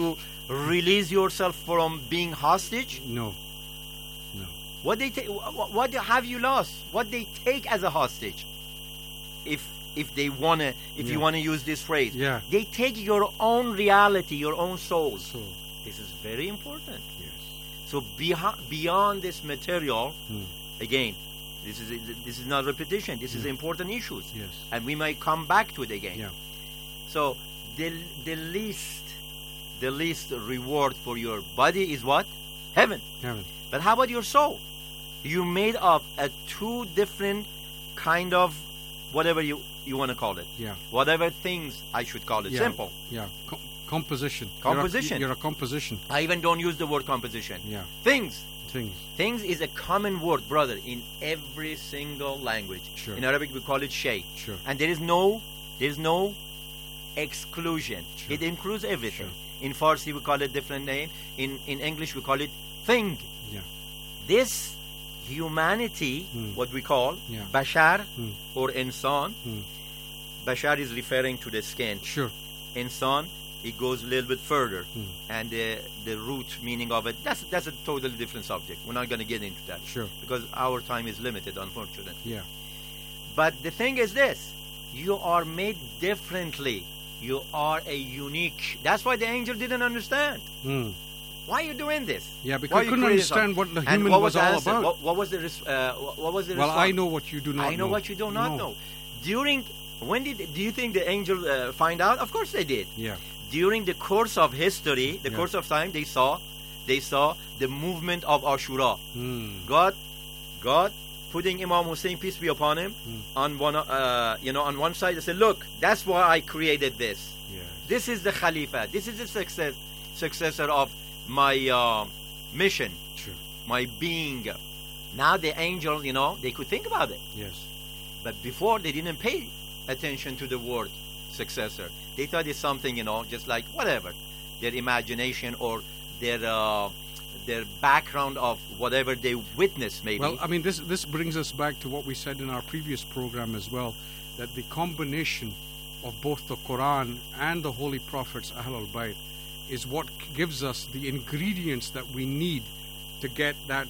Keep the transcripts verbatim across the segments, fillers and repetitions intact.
to release yourself from being hostage? No. No. What they take? What have you lost? What they take as a hostage? If if they wanna, if Yeah. you wanna use this phrase, Yeah. they take your own reality, your own soul. So, This is very important. yes. So beha- beyond this material, Hmm. again, this is this is not repetition. This is Yeah. important issues, Yes. and we might come back to it again. Yeah. So the the least the least reward for your body is what? Heaven. Heaven. But how about your soul? You made up a two different kind of whatever you you want to call it. Yeah. Whatever things I should call it. Yeah. Simple. Yeah. Com- composition. Composition. You're a, you're a composition. I even don't use the word composition. Yeah. Things. Things. Things is a common word, brother, in every single language. Sure. In Arabic we call it shay. Sure. And there is no there is no exclusion. Sure. It includes everything. Sure. In Farsi we call it different name. In in English we call it thing. Yeah. This humanity, Hmm. what we call Yeah. bashar Hmm. or insan. Hmm. Bashar is referring to the skin. Sure. Insan, it goes a little bit further. Hmm. And the the root meaning of it, that's that's a totally different subject. We're not going to get into that. Sure. Because our time is limited, unfortunately. Yeah. But the thing is this, you are made differently. You are a unique. That's why the angel didn't understand. Hmm. Why are you doing this? Yeah, Why because I you couldn't created understand something? what the And human what was the all answer? about. What, what was the res- uh, what was the Well, response? I know what you do not know. I know what you do not No. know. During when did do you think the angel uh, find out? Of course they did. Yeah. During the course of history, the Yeah. course of time, they saw, they saw the movement of Ashura. Hmm. God, God, putting Imam Hussein, peace be upon him, Hmm. on one, uh, you know, on one side. They said, look, that's why I created this. Yeah. This is the Khalifa. This is the success, successor of my uh, mission, Sure. my being. Now the angel, you know, they could think about it. Yes. But before, they didn't pay attention to the word successor. They thought it's something, you know, just like whatever, their imagination or their uh, their background of whatever they witnessed, maybe. Well, I mean, this this brings us back to what we said in our previous program as well, that the combination of both the Quran and the Holy Prophets, Ahlul Bayt, is what gives us the ingredients that we need to get that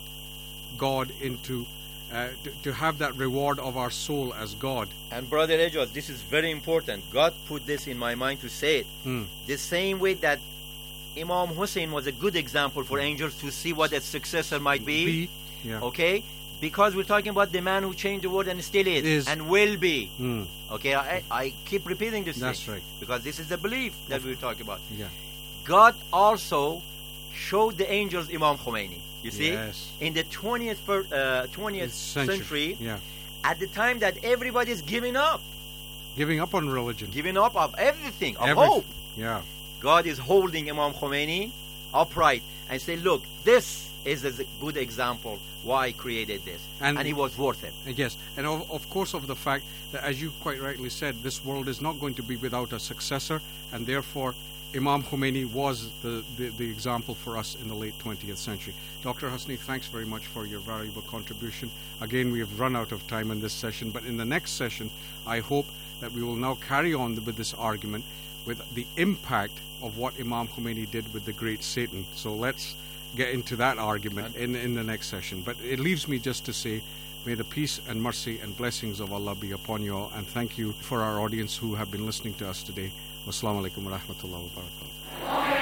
God into, uh, to, to have that reward of our soul as God. And Brother Ejaz, this is very important. God put this in my mind to say it. Hmm. The same way that Imam Hussein was a good example for angels to see what a successor might be. Be, yeah. Okay? Because we're talking about the man who changed the world and still is, Is. and will be. Hmm. Okay, I, I keep repeating this That's thing. right. Because this is the belief that we're talking about. Yeah. God also showed the angels Imam Khomeini. You see? Yes. In the twentieth, fir- uh, twentieth Century. century, Yeah. at the time that everybody's giving up, Giving up on religion. giving up of everything, of Everything. hope, Yeah. God is holding Imam Khomeini upright and say, look, this is a good example why I created this. And- And, it was worth it. Yes, and of, of course of the fact that, as you quite rightly said, this world is not going to be without a successor, and therefore Imam Khomeini was the, the, the example for us in the late twentieth century. Doctor Hasni, thanks very much for your valuable contribution. Again, we have run out of time in this session, but in the next session, I hope that we will now carry on with this argument with the impact of what Imam Khomeini did with the great Satan. So let's get into that argument in, in the next session. But it leaves me just to say, may the peace and mercy and blessings of Allah be upon you all, and thank you for our audience who have been listening to us today. Wassalamu alaikum wa rahmatullahi wa barakatuh.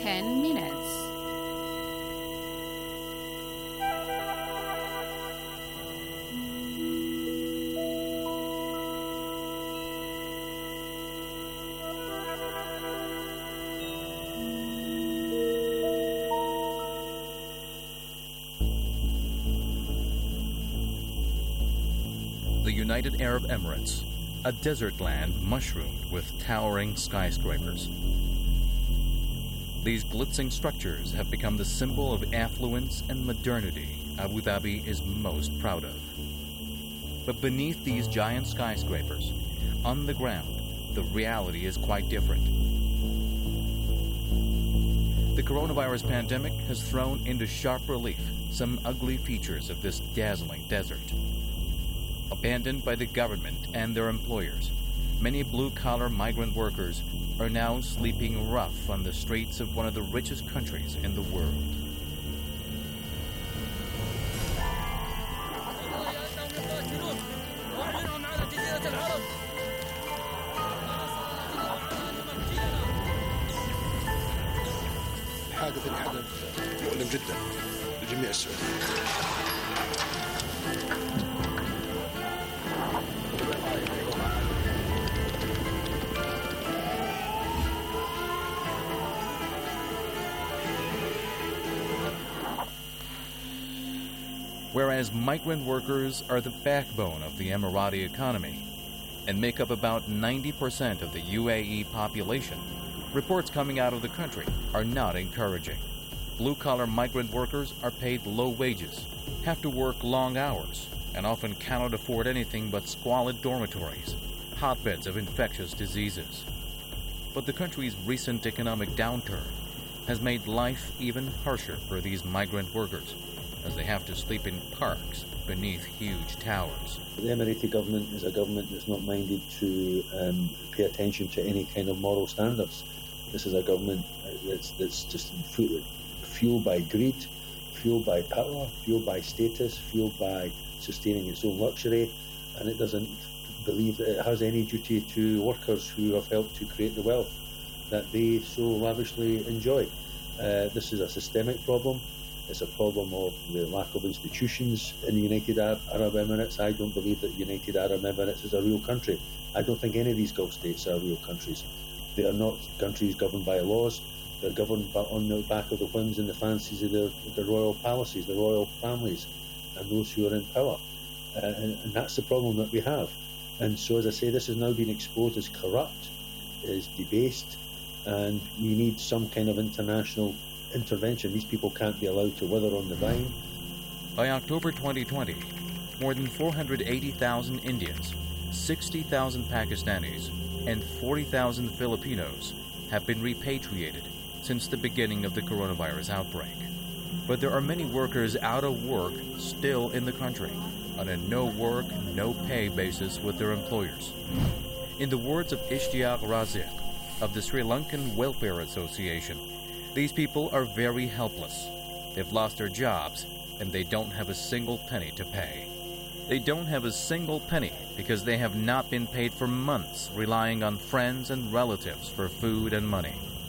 ten minutes. The United Arab Emirates, a desert land mushroomed with towering skyscrapers. These glitzing structures have become the symbol of affluence and modernity Abu Dhabi is most proud of. But beneath these giant skyscrapers, on the ground, the reality is quite different. The coronavirus pandemic has thrown into sharp relief some ugly features of this dazzling desert. Abandoned by the government and their employers, many blue-collar migrant workers are now sleeping rough on the streets of one of the richest countries in the world. الحادث اللي حدث مؤلم جدا لجميع السعوديين. Whereas migrant workers are the backbone of the Emirati economy and make up about ninety percent of the U A E population, reports coming out of the country are not encouraging. Blue-collar migrant workers are paid low wages, have to work long hours, and often cannot afford anything but squalid dormitories, hotbeds of infectious diseases. But the country's recent economic downturn has made life even harsher for these migrant workers, as they have to sleep in parks beneath huge towers. The Emirati government is a government that's not minded to um, pay attention to any kind of moral standards. This is a government that's, that's just fu- fueled by greed, fueled by power, fueled by status, fueled by sustaining its own luxury, and it doesn't believe that it has any duty to workers who have helped to create the wealth that they so lavishly enjoy. Uh, this is a systemic problem. It's a problem of the lack of institutions in the United Arab Emirates. I don't believe that the United Arab Emirates is a real country. I don't think any of these Gulf states are real countries. They are not countries governed by laws. They're governed by, on the back of the whims and the fancies of their, the royal palaces, the royal families, and those who are in power. Uh, and, and that's the problem that we have. And so, as I say, this has now been exposed as corrupt, as debased, and we need some kind of international intervention. These people can't be allowed to wither on the vine. By October twenty twenty, more than four hundred eighty thousand Indians, sixty thousand Pakistanis, and forty thousand Filipinos have been repatriated since the beginning of the coronavirus outbreak. But there are many workers out of work still in the country on a no-work, no-pay basis with their employers. In the words of Ishtiaq Raziq of the Sri Lankan Welfare Association, these people are very helpless. They've lost their jobs, and they don't have a single penny to pay. They don't have a single penny because they have not been paid for months, relying on friends and relatives for food and money.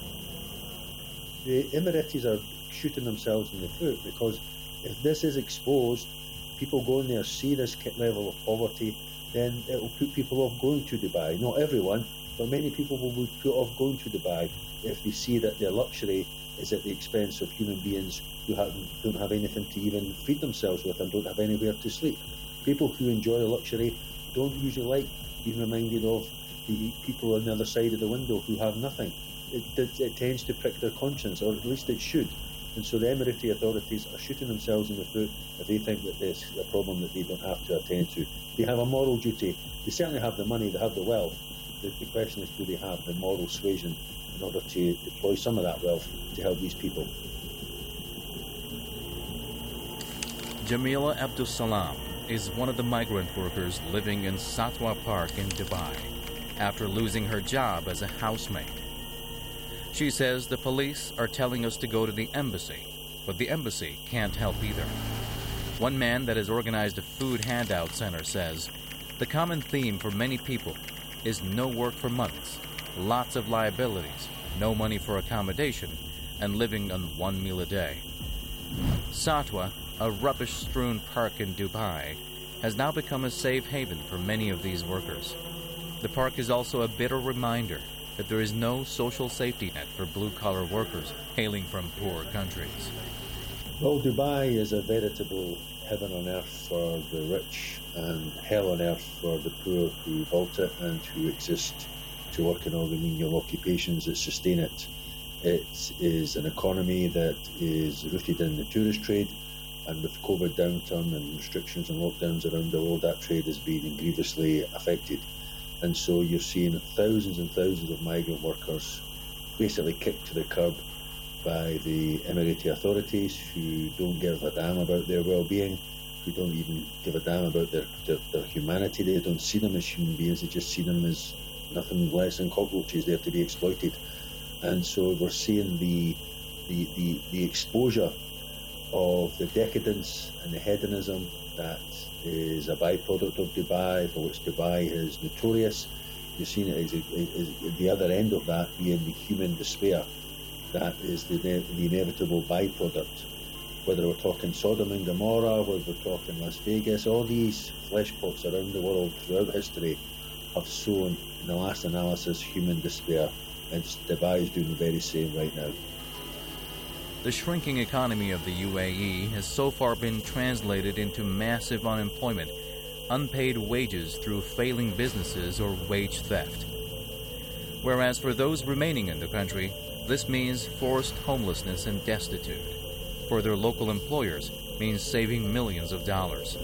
The Emiratis are shooting themselves in the foot because if this is exposed, people go in there, see this level of poverty, then it will put people off going to Dubai. Not everyone, but many people will be put off going to Dubai if they see that their luxury is at the expense of human beings who have, don't have anything to even feed themselves with and don't have anywhere to sleep. People who enjoy luxury don't usually like being reminded of the people on the other side of the window who have nothing. It, it, it tends to prick their conscience, or at least it should. And so the Emirati authorities are shooting themselves in the foot if they think that this is a problem that they don't have to attend to. They have a moral duty. They certainly have the money, they have the wealth. The, the question is, do they have the moral suasion in order to deploy some of that wealth to help these people? Jamila Abdus Salam is one of the migrant workers living in Satwa Park in Dubai after losing her job as a housemaid. She says the police are telling us to go to the embassy, but the embassy can't help either. One man that has organized a food handout center says the common theme for many people is no work for months, lots of liabilities, no money for accommodation, and living on one meal a day. Satwa, a rubbish-strewn park in Dubai, has now become a safe haven for many of these workers. The park is also a bitter reminder that there is no social safety net for blue-collar workers hailing from poor countries. Well, Dubai is a veritable heaven on earth for the rich and hell on earth for the poor who built it and who exist to work in all the menial occupations that sustain it. It is an economy that is rooted in the tourist trade, and with COVID downturn and restrictions and lockdowns around the world, that trade is being grievously affected. And so you're seeing thousands and thousands of migrant workers basically kicked to the curb by the Emirati authorities, who don't give a damn about their well-being, who don't even give a damn about their, their, their humanity. They don't see them as human beings, they just see them as nothing less than cockroaches there to be exploited. And so we're seeing the, the, the, the exposure of the decadence and the hedonism that is a byproduct of Dubai, for which Dubai is notorious. You're seeing it as, a, as the other end of that being the human despair. That is the, the inevitable byproduct. Whether we're talking Sodom and Gomorrah, whether we're talking Las Vegas, all these flesh pots around the world throughout history have sown, in the last analysis, human despair. And Dubai is doing the very same right now. The shrinking economy of the U A E has so far been translated into massive unemployment, unpaid wages through failing businesses, or wage theft. Whereas for those remaining in the country, this means forced homelessness and destitute. For their local employers, means saving millions of dollars.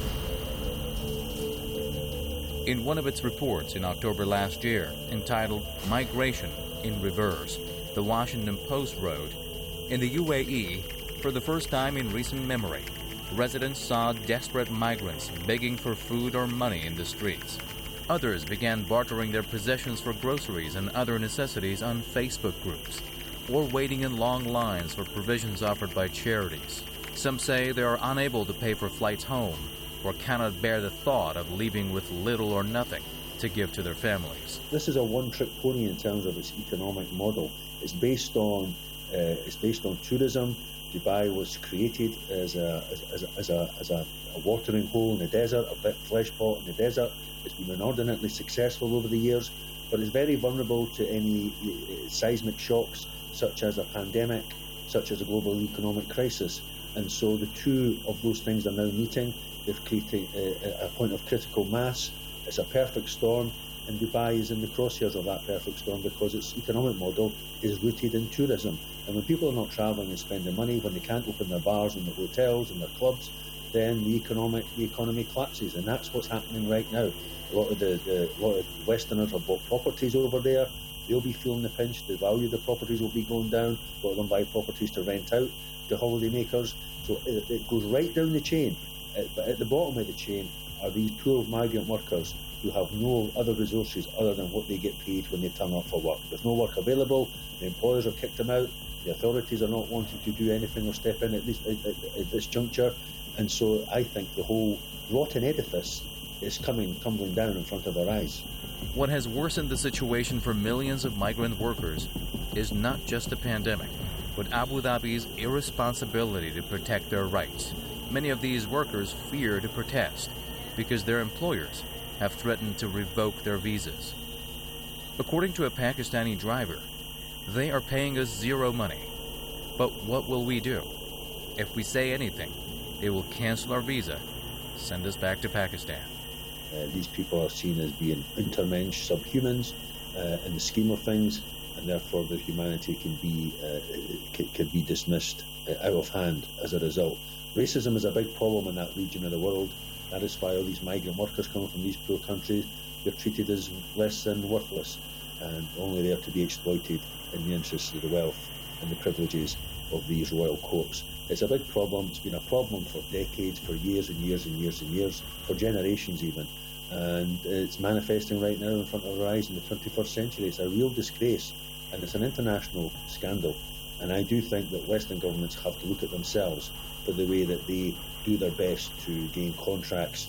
In one of its reports in October last year, entitled Migration in Reverse, the Washington Post wrote, in the U A E, for the first time in recent memory, residents saw desperate migrants begging for food or money in the streets. Others began bartering their possessions for groceries and other necessities on Facebook groups, or waiting in long lines for provisions offered by charities. Some say they are unable to pay for flights home, or cannot bear the thought of leaving with little or nothing to give to their families. This is a one-trick pony in terms of its economic model. It's based on uh, it's based on tourism. Dubai was created as a as a, as a as a, a watering hole in the desert, a bit flesh pot in the desert. It's been inordinately successful over the years, but it's very vulnerable to any uh, seismic shocks, such as a pandemic, such as a global economic crisis. And so the two of those things are now meeting. They've created a, a point of critical mass. It's a perfect storm, and Dubai is in the crosshairs of that perfect storm because its economic model is rooted in tourism. And when people are not travelling and spending money, when they can't open their bars and their hotels and their clubs, then the economic the economy collapses, and that's what's happening right now. A lot of the, the a lot of Westerners have bought properties over there. They'll be feeling the pinch. The value of the properties will be going down. A lot of them buy properties to rent out to holidaymakers. So it, it goes right down the chain. But at the bottom of the chain are these poor migrant workers who have no other resources other than what they get paid when they turn up for work. There's no work available. The employers have kicked them out. The authorities are not wanting to do anything or step in at this, at, at, at this juncture. And so I think the whole rotten edifice is coming tumbling down in front of our eyes. What has worsened the situation for millions of migrant workers is not just the pandemic, but Abu Dhabi's irresponsibility to protect their rights. Many of these workers fear to protest because their employers have threatened to revoke their visas. According to a Pakistani driver, they are paying us zero money. But what will we do? If we say anything, they will cancel our visa, send us back to Pakistan. Uh, these people are seen as being intermensch subhumans uh, in the scheme of things, and therefore their humanity can be uh, can, can be dismissed uh, out of hand as a result. Racism is a big problem in that region of the world. That is why all these migrant workers coming from these poor countries, they're treated as less than worthless and only there to be exploited in the interests of the wealth and the privileges of these royal courts. It's a big problem. It's been a problem for decades, for years and years and years and years, for generations even. And it's manifesting right now in front of our eyes in the twenty-first century. It's a real disgrace, and it's an international scandal. And I do think that Western governments have to look at themselves for the way that they do their best to gain contracts,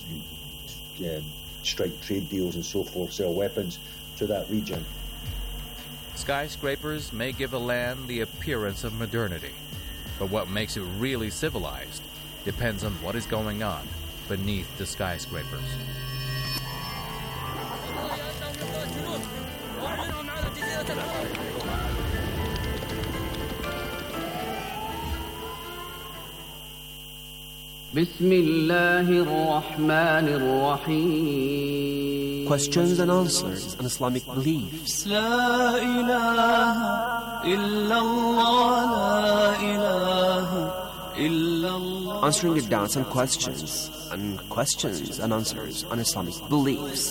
to, um, strike trade deals and so forth, sell weapons to that region. Skyscrapers may give a land the appearance of modernity, but what makes it really civilized depends on what is going on beneath the skyscrapers. Questions and answers on Islamic beliefs. Answering your doubts and questions, and questions and answers on Islamic beliefs.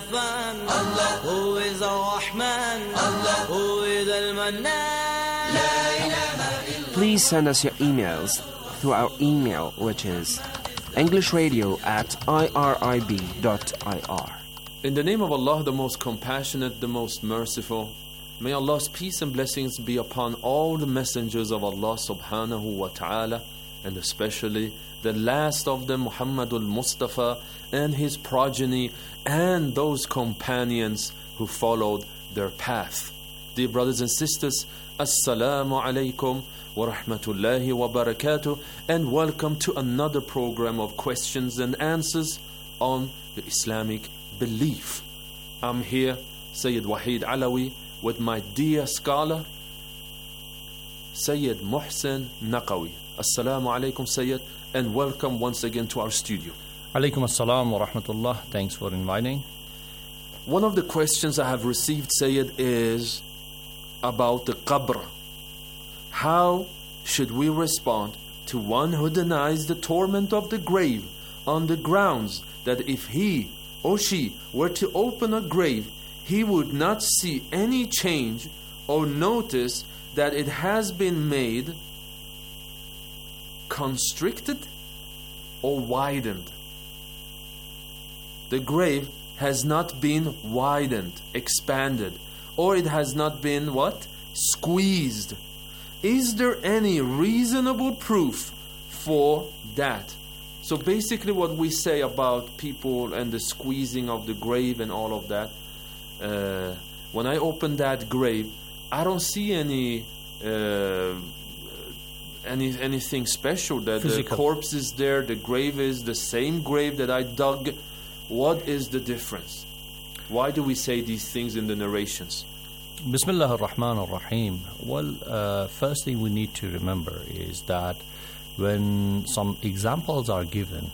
Please send us your emails through our email, which is englishradio at irib dot I R. In the name of Allah, the most compassionate, the most merciful, may Allah's peace and blessings be upon all the messengers of Allah subhanahu wa ta'ala, and especially the last of them, Muhammadul Mustafa, and his progeny, and those companions who followed their path. Dear brothers and sisters, Assalamu alaikum wa rahmatullahi wa barakatuh, and welcome to another program of questions and answers on the Islamic belief. I'm here, Sayyid Wahid Alawi, with my dear scholar, Sayyid Muhsin Naqawi. Assalamu alaikum, Sayyid, and welcome once again to our studio. Alaikum assalam wa rahmatullah. Thanks for inviting. One of the questions I have received, Sayyid, is about the qabr. How should we respond to one who denies the torment of the grave on the grounds that if he or she were to open a grave, he would not see any change or notice that it has been made constricted or widened? The grave has not been widened, expanded, or it has not been what? Squeezed. Is there any reasonable proof for that? So basically what we say about people and the squeezing of the grave and all of that, uh, when I open that grave, I don't see any uh, any anything special, that Physical. The corpse is there, the grave is the same grave that I dug. What is the difference? Why do we say these things in the narrations? Bismillah ar-Rahman ar-Rahim. Well, uh, first thing we need to remember is that when some examples are given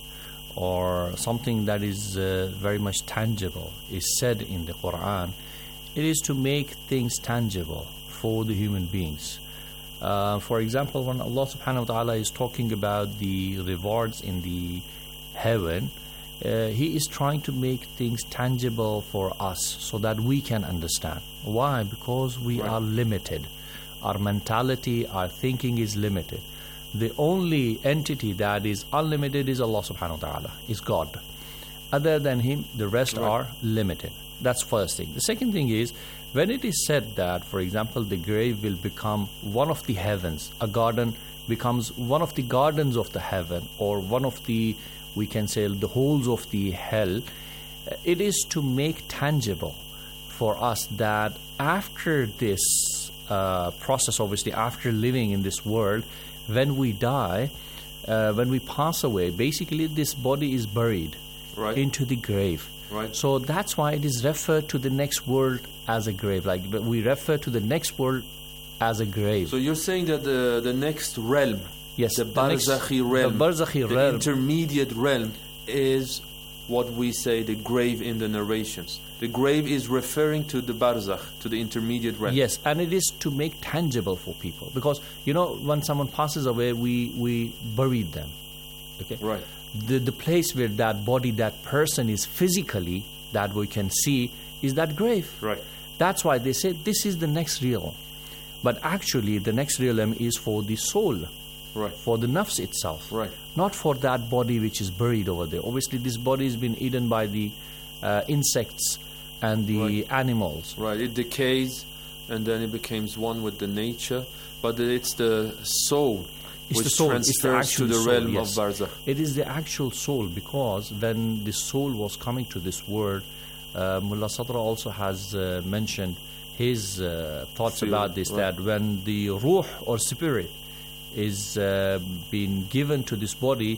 or something that is uh, very much tangible is said in the Quran, it is to make things tangible for the human beings. Uh, for example, when Allah subhanahu wa ta'ala is talking about the rewards in the heaven, uh, He is trying to make things tangible for us so that we can understand. Why? Because we right. are limited. Our mentality, our thinking is limited. The only entity that is unlimited is Allah subhanahu wa ta'ala, is God. Other than Him, the rest right. are limited. That's first thing. The second thing is, when it is said that, for example, the grave will become one of the heavens, a garden becomes one of the gardens of the heaven, or one of the, we can say, the holes of the hell, it is to make tangible for us that after this uh, process, obviously after living in this world, when we die, uh, when we pass away, basically this body is buried right. into the grave. Right. So that's why it is referred to the next world as a grave. Like we refer to the next world as a grave. So you're saying that the the next realm, yes, the barzakhi realm, the, barzakhi the realm. intermediate realm, is what we say the grave in the narrations. The grave is referring to the barzakh, to the intermediate realm. Yes, and it is to make tangible for people. Because, you know, when someone passes away, we, we buried them. Okay? Right. The, the place where that body, that person is physically, that we can see, is that grave. Right. That's why they say this is the next realm. But actually, the next realm is for the soul. Right. For the nafs itself. Right. Not for that body which is buried over there. Obviously, this body has been eaten by the uh, insects and the right. animals. Right. It decays and then it becomes one with the nature. But it's the soul it's which the soul. transfers it's the to the soul, realm yes. of barzakh. It is the actual soul, because when the soul was coming to this world, uh, Mullah Sadra also has uh, mentioned his uh, thoughts Feel, about this, right. that when the ruh or spirit is uh, being given to this body,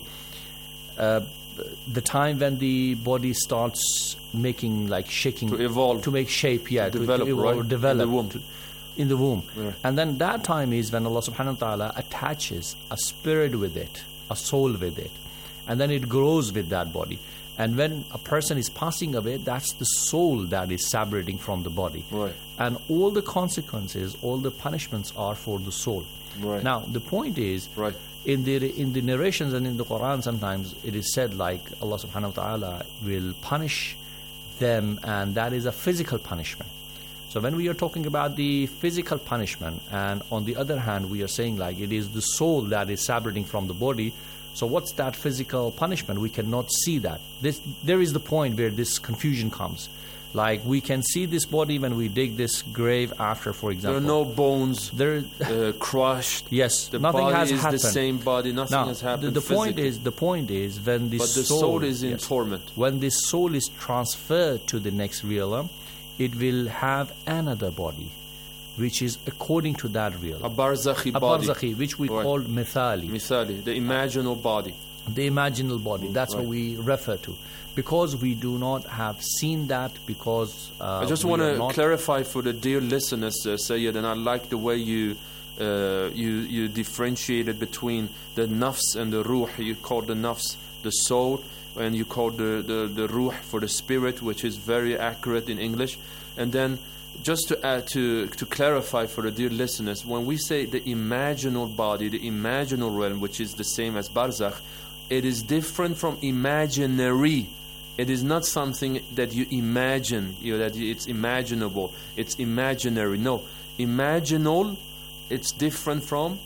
uh, the time when the body starts making, like shaking, To evolve. to make shape, yeah, To to, develop, to evolve, right? develop, In the womb. to- in the womb. Yeah. And then that time is when Allah subhanahu wa ta'ala attaches a spirit with it, a soul with it, and then it grows with that body. And when a person is passing away, that's the soul that is separating from the body. Right. And all the consequences, all the punishments are for the soul. Right. Now, the point is, Right. in the in the narrations and in the Quran, sometimes it is said like Allah subhanahu wa ta'ala will punish them, and that is a physical punishment. So when we are talking about the physical punishment, and on the other hand we are saying like it is the soul that is separating from the body, so what's that physical punishment? We cannot see that. This, there is the point where this confusion comes. Like we can see this body when we dig this grave after, for There example. are no bones There, uh, crushed. yes, The nothing body has is happened. the same body. Nothing Now, has happened. the, the point physically. is, the point is when this but the soul, soul is in yes, torment. when this soul is transferred to the next realm, it will have another body, which is according to that realm. A barzakhi A body. barzakhi, which we Right. call mithali, Mithali, the imaginal body. the imaginal body. That's what Right. we refer to, because we do not have seen that. Because uh, I just we want are to not- clarify for the dear listeners, uh, Sayyid, and I like the way you uh, you you differentiated between the nafs and the ruh. You called the nafs the soul, and you called the, the, the ruh for the spirit, which is very accurate in English. And then, just to add to to clarify for the dear listeners, when we say the imaginal body, the imaginal realm, which is the same as barzakh, it is different from imaginary. It is not something that you imagine, you know, that it's imaginable. It's imaginary. No, imaginal, it's different from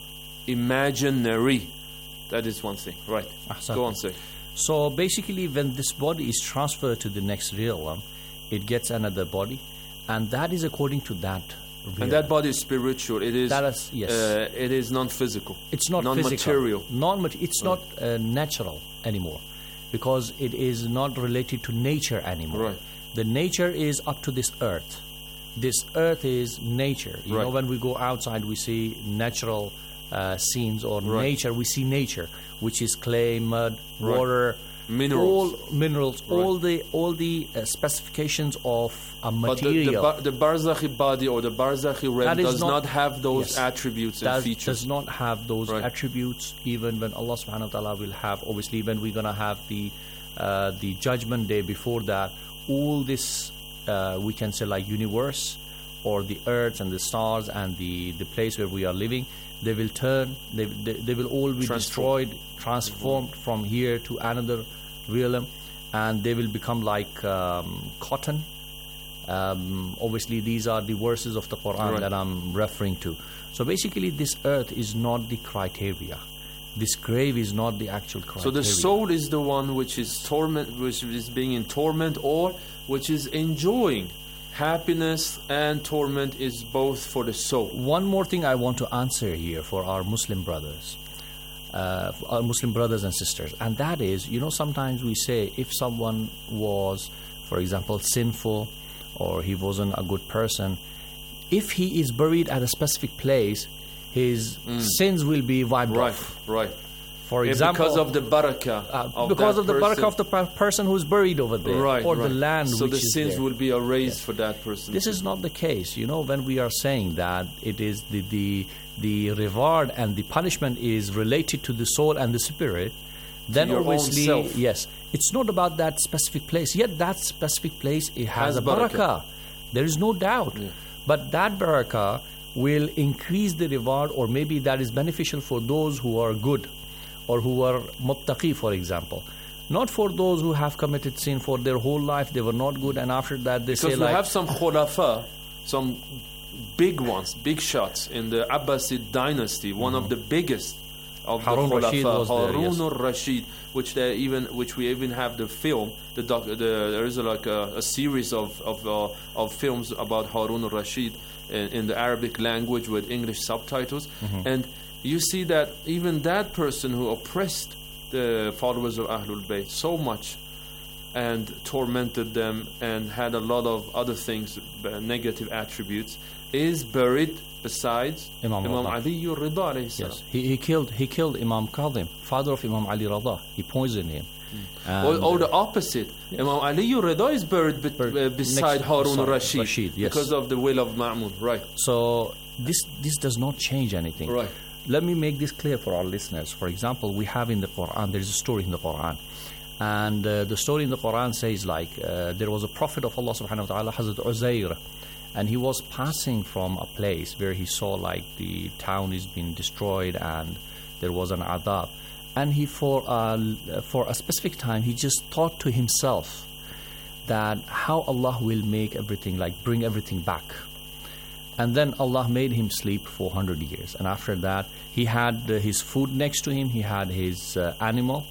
imaginary. That is one thing. Right. Ahsan. Go on, say. So basically, when this body is transferred to the next realm, it gets another body, and that is according to that realm. And that body is spiritual. It is. That is- yes. Uh, it is non-physical. It's not non-material. physical. Non It's not uh, natural anymore, because it is not related to nature anymore. Right. The nature is up to this earth. This earth is nature. You Right. know, when we go outside, we see natural uh, scenes or Right. nature. We see nature, which is clay, mud, Right. water, Minerals. all minerals, Right. all the all the uh, specifications of a But the, the, material. bar, the barzakhi body or the barzakhi realm That is does not- not, have those yes. attributes and does, features. does not have those Right. attributes. Even when Allah subhanahu wa ta'ala will have, obviously when we're going to have the uh, the judgment day, before that, all this uh, we can say like universe or the earth and the stars and the, the place where we are living, they will turn, they, they, they will all be Transform. destroyed, transformed from here to another realm, and they will become like um, cotton. Um, obviously, these are the verses of the Quran Right. that I'm referring to. So basically, this earth is not the criteria. This grave is not the actual criteria. So the soul is the one which is torment, which is being in torment, or which is enjoying happiness, and torment is both for the soul. One more thing I want to answer here for our Muslim brothers, uh, for our Muslim brothers and sisters, and that is, you know, sometimes we say if someone was, for example, sinful, or he wasn't a good person, if he is buried at a specific place, his sins will be wiped Right, off. right. For Yeah, example, because of the barakah, uh, of because that of the person. barakah of the per- person who's buried over there, right, or right. the land So which the is sins there. will be erased for that person. This is not the case. You know, when we are saying that it is the, the the reward and the punishment is related to the soul and the spirit, then your own obviously, self. yes, it's not about that specific place. Yet that specific place, it has, Has a barakah. barakah. There is no doubt. But that barakah will increase the reward, or maybe that is beneficial for those who are good, or who are muttaqi, for example. Not for those who have committed sin for their whole life, they were not good, and after that they because say we like... have some khulafa, some big ones, big shots in the Abbasid dynasty, one of the biggest of Harun the Rashid khulafa, was there, Harun yes. al-Rashid, which they even, which we even have the film. The, doc, the there is a, like a, a series of of, uh, of films about Harun al-Rashid in, in the Arabic language with English subtitles, Mm-hmm. and you see that even that person who oppressed the followers of Ahlul Bayt so much, and tormented them and had a lot of other things, uh, negative attributes, is buried besides Imam Imam Rida. Ali Rida alayhi salam. Yes, he, he killed he killed Imam Kadhim, father of Imam Ali Rida. He poisoned him. And, Or, or the opposite, yes. Imam Ali Rida is buried, be, Buried uh, beside next- Harun beside Rashid, Rashid, yes. because of the will of Ma'mun, right? So this this does not change anything. Right. Let me make this clear for our listeners. For example, we have in the Quran, there is a story in the Quran. And uh, the story in the Quran says like, uh, there was a prophet of Allah subhanahu wa ta'ala, Hazrat Uzair, and he was passing from a place where he saw like the town is being destroyed and there was an adab. And he, for, uh, for a specific time, he just thought to himself that how Allah will make everything, like bring everything back. And then Allah made him sleep for one hundred years. And after that, he had uh, his food next to him, he had his uh, animal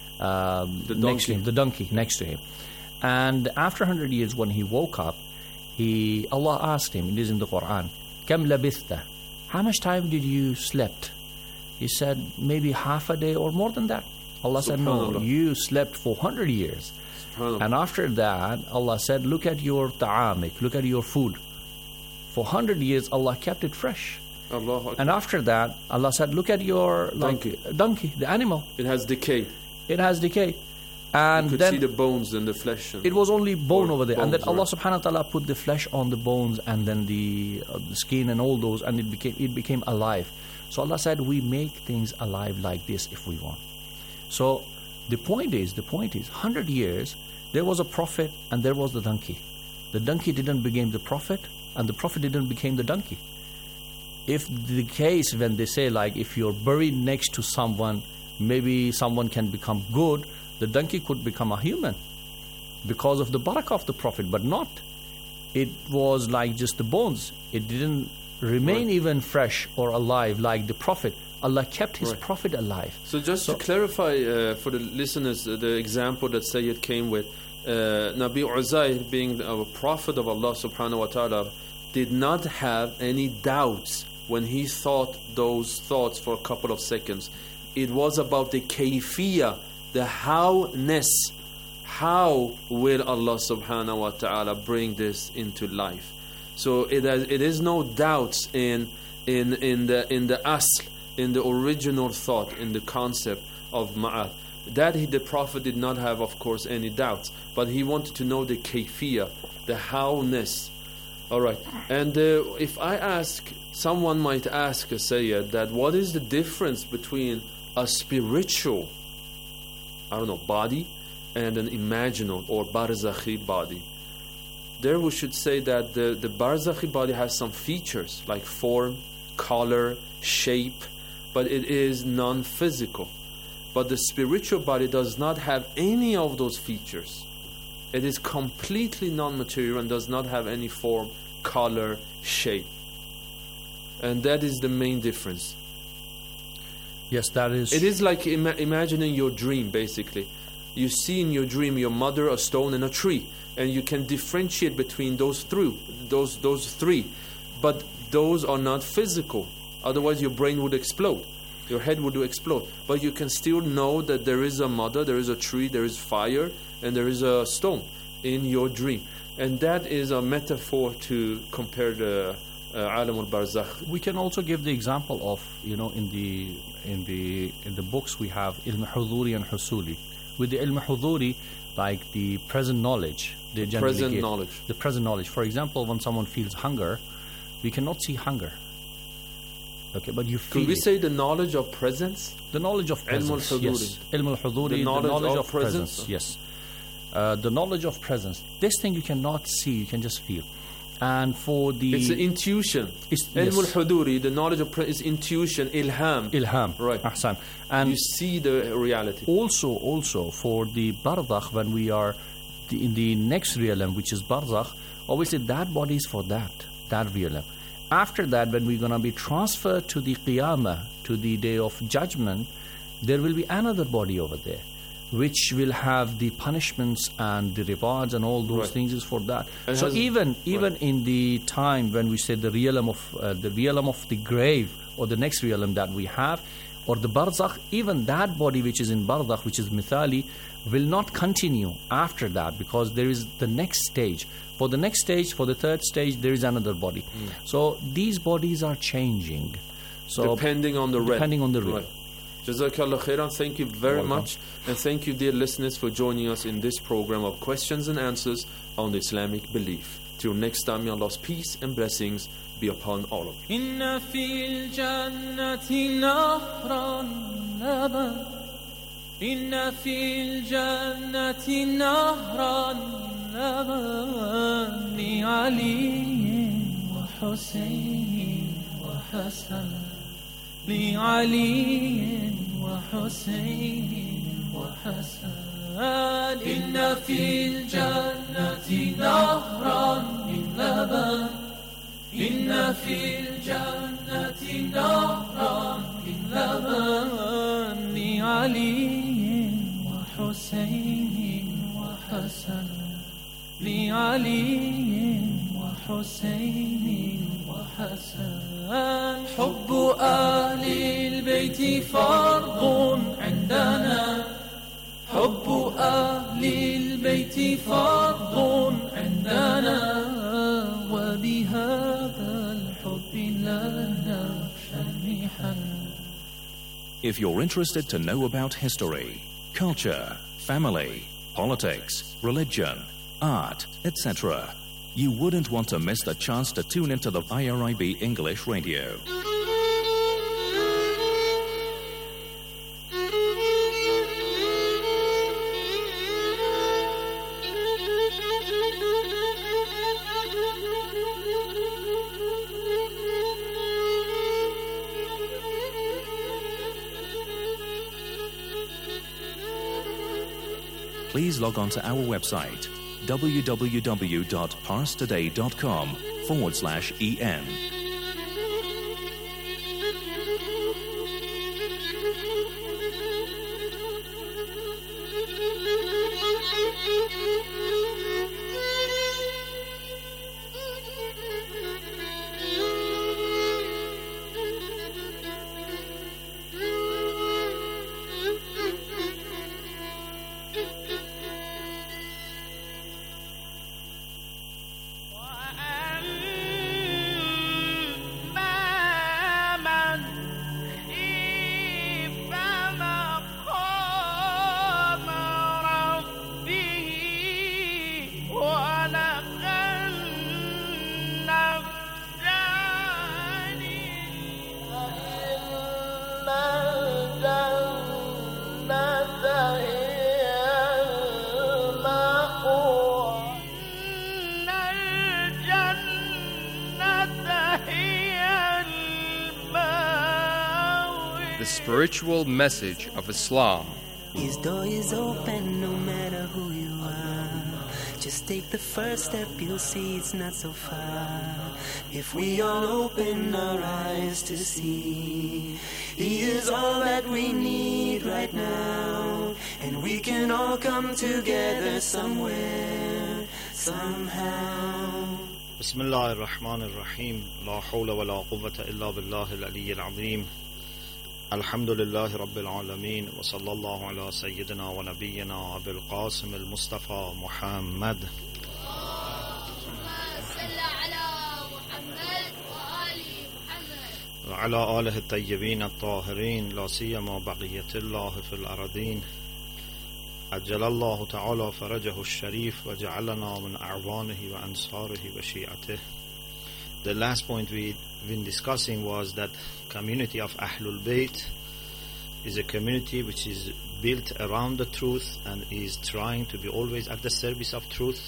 um, The next donkey. to him, the donkey next to him. And after one hundred years, when he woke up, he Allah asked him, it is in the Quran, Kam labithta? How much time did you slept? He said, maybe half a day or more than that. Allah said, no, Subhanallah. you slept for one hundred years. Subhanallah. And after that, Allah said, look at your ta'amik, look at your food. For one hundred years, Allah kept it fresh. Allahu Akbar. And after that, Allah said, look at your like, Donkey. donkey, the animal. It has decayed. It has decay. You And could then see the bones and the flesh. And it was only bone Or over there. And then bones, Allah right. subhanahu wa ta'ala put the flesh on the bones and then the, uh, the skin and all those, and it became it became alive. So Allah said, we make things alive like this if we want. So the point is, the point is, one hundred years, there was a prophet and there was the donkey. The donkey didn't become the prophet and the prophet didn't become the donkey. If the case when they say like if you're buried next to someone, maybe someone can become good, the donkey could become a human because of the barakah of the prophet, but not. It was like just the bones. It didn't remain Right. even fresh or alive like the prophet. Allah kept his Right. prophet alive. So just So- to clarify uh, for the listeners, uh, the example that Sayyid came with, uh, Nabi Uzair being a prophet of Allah subhanahu wa ta'ala did not have any doubts when he thought those thoughts for a couple of seconds. It was about the kayfiyah, the how-ness. How will Allah subhanahu wa ta'ala bring this into life? So it, has, it is no doubts in, in, in the, in the asl, in the original thought, in the concept of ma'ad. That he, the Prophet did not have, of course, any doubts, but he wanted to know the kayfiyah, the how-ness. All right, and uh, if I ask, someone might ask a Sayyid that what is the difference between a spiritual, I don't know, body and an imaginal or barzakhi body? There we should say that the, the barzakhi body has some features like form, color, shape, but it is non-physical. But the spiritual body does not have any of those features. It is completely non-material and does not have any form, color, shape. And that is the main difference. Yes, that is. It is like ima- imagining your dream, basically. You see in your dream your mother, a stone, and a tree, and you can differentiate between those three. Those those three, but those are not physical. Otherwise, your brain would explode. Your head would explode. But you can still know that there is a mother, there is a tree, there is fire, and there is a stone in your dream. And that is a metaphor to compare the uh, alam al-barzakh. We can also give the example of, you know, in the in the in the books we have ilm huduri and husuli. With the ilm huduri, like the present knowledge, they generally Present give knowledge. the present knowledge. For example, when someone feels hunger, we cannot see hunger. Okay, but you feel Could we it. say the knowledge of presence? The knowledge of Ilm presence, al-huduri. yes. Ilm al-huduri, The the knowledge knowledge, of of, presence, presence. yes. Uh, the knowledge of presence. This thing you cannot see, you can just feel. And for the... It's an intuition. It's- Ilm yes. al-huduri, the knowledge of presence, is intuition, ilham. ilham. Right. Ahsan. And You see the reality. also, also for the barzakh, when we are the, in the next realm, which is barzakh, obviously that body is for that, that realm. After that, when we're going to be transferred to the qiyamah, to the day of judgment, there will be another body over there, which will have the punishments and the rewards and all those Right. things is for that. And so has- even even right. in the time when we say the realm of uh, the realm of the grave or the next realm that we have, or the barzakh, even that body which is in barzakh, which is mithali, will not continue after that, because there is the next stage. For the next stage, for the third stage, there is another body. Mm. So these bodies are changing. So depending on the depending on the right. Jazakallah khairan. Thank you very Welcome. much, and thank you, dear listeners, for joining us in this program of questions and answers on the Islamic belief. Till next time, may Allah's peace and blessings be upon all of you. إن في الجنة نهرا لبن إن في الجنة نهرا لبن لعلي وحسين وحسن لعلي وحسين وحسن إن في الجنة نهرا من لبن إن في الجنة نهرا من لبن لعلي وحسين وحسن لعلي وحسين وحسن حب أهل البيت فرض عندنا حب أهل البيت فرض عندنا وبهذا الحب لا نخشى المحن. If you're interested to know about history, culture, family, politics, religion, art, et cetera, you wouldn't want to miss the chance to tune into the I R I B English Radio. Please log on to our website www.parstoday.com forward slash en. The spiritual message of Islam. His door is open no matter who you are. Just take the first step, you'll see it's not so far. If we all open our eyes to see, He is all that we need right now. And we can all come together somewhere, somehow. بسم الله الرحمن الرحيم لا حول ولا قوة إلا بالله العلي العظيم الحمد لله رب العالمين وصلى الله على سيدنا ونبينا أبي القاسم المصطفى محمد وعلى آله الطيبين الطاهرين لا سيما بقية الله في الأرضين عجل الله تعالى فرجه الشريف وجعلنا من أعوانه وأنصاره وشيعته. The last point we've been discussing was that community of Ahlul Bayt is a community which is built around the truth and is trying to be always at the service of truth.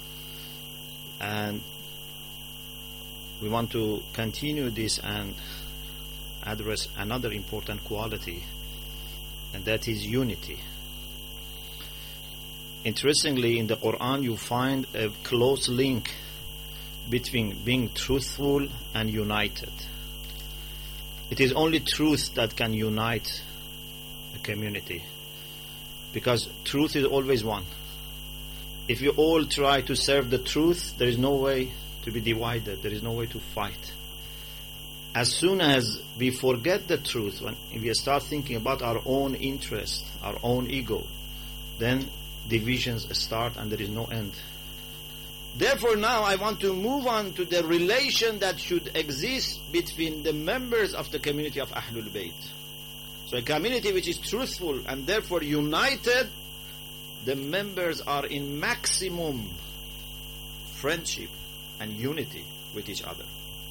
And we want to continue this and address another important quality, and that is unity. Interestingly, in the Quran you find a close link between being truthful and united. It is only truth that can unite a community, because truth is always one. If you all try to serve the truth, there is no way to be divided, there is no way to fight. as soon as we forget the truth, when we start thinking about our own interest, our own ego, then divisions start and there is no end. Therefore now I want to move on to the relation that should exist between the members of the community of Ahlul Bayt. So a community which is truthful and therefore united, the members are in maximum friendship and unity with each other.